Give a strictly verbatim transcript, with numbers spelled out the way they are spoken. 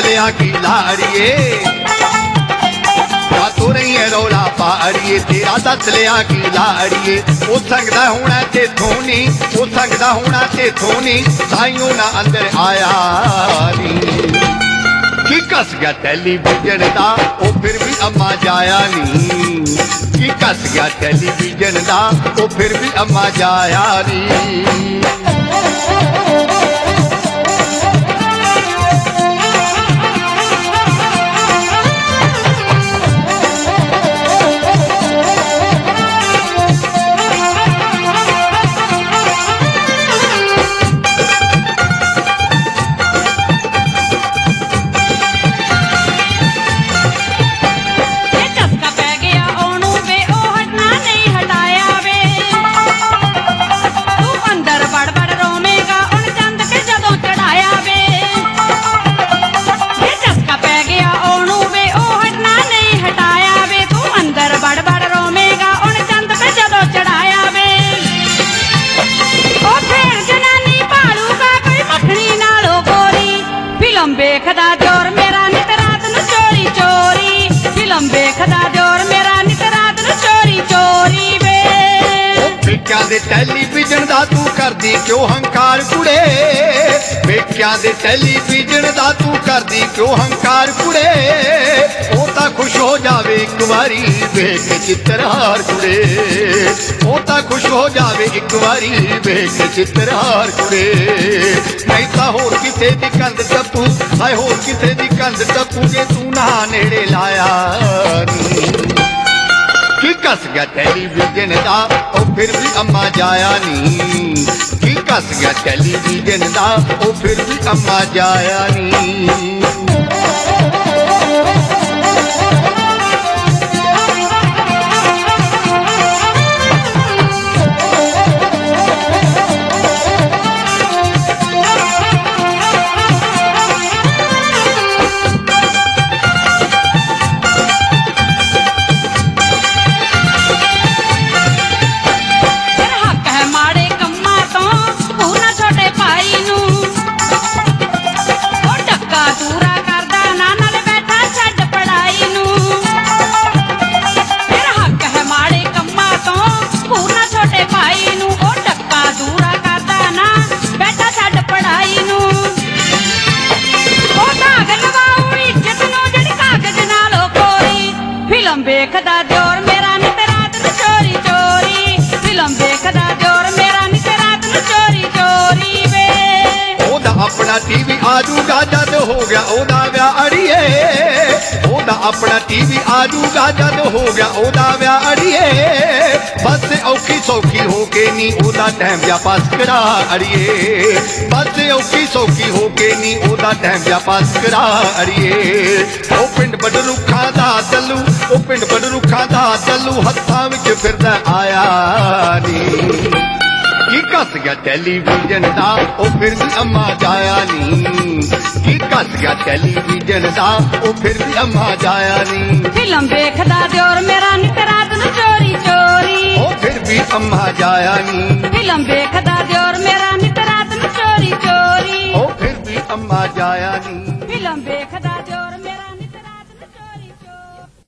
लिया की लाड़िए क्या तो नहीं है रौला पाड़िए तेरा दस लिया की लाड़िए वो संगदा होना ते थोनी वो संगदा होना ते थोनी साइयों ना अंदर आया नी की कस गया टेलीविजन दा ओ फिर भी अम्मा जाया नी की कस गया टेलीविजन दा ओ फिर भी अम्मा जाया नी देखदा जोर मेरा नित रात नू चोरी चोरी फिल्म देखदा जोर मेरा नित रात नू चोरी चोरी वे बेक्या दे टेलीविजन दा तू करदी क्यों हंकार कुड़े बेक्या दे टेलीविजन दा तू करदी क्यों हंकार कुड़े ओ तां खुश हो जावे एक बारी वेख चित्रहार कुड़े ओ तां खुश हो जावे एक बारी वेख चित्रहार कुड़े नहीं तां होर किसे दी कंध टप्पू हाय होर किसे दी कंध टप्पू जे तू ना नेड़े लाया की कस गया टेलीविजन दा ओ फिर भी अम्मा जाया नी की कस गया टेलीविजन दा ओ फिर भी अम्मा जाया नी देखदा जोर मेरा नित रात नू चोरी चोरी फिल्म देखदा जोर मेरा नित रात नू चोरी चोरी वे ओदा अपना टीवी आजूगा जद हो गया ओदा व्याह अड़िए ओदा अपना टीवी आजूगा जद हो गया ओदा व्याह अड़िए बस औखी सौखी हो के नी ओदा टाइम जा पास करा अड़िए बस औखी सौखी हो के नी ओदा टाइम जा पास करा अड़िए ओ पिंड बडरुखा दा चलू ओ पिंड बडरुखा दा चलू हत्थां विच फिरदा आया नी की कस गया टेलीविजन दा ओ फिर भी अम्मा जाया नी की कस गया टेलीविजन दा ओ फिर भी अम्मा जाया नी फिल्म देखदा जोर मेरा नित रात नू चोरी चोरी ओ फिर भी अम्मा जाया नी फिल्म देखदा जोर मेरा नित रात नू चोरी चोरी ओ फिर भी अम्मा जाया नी फिल्म देखदा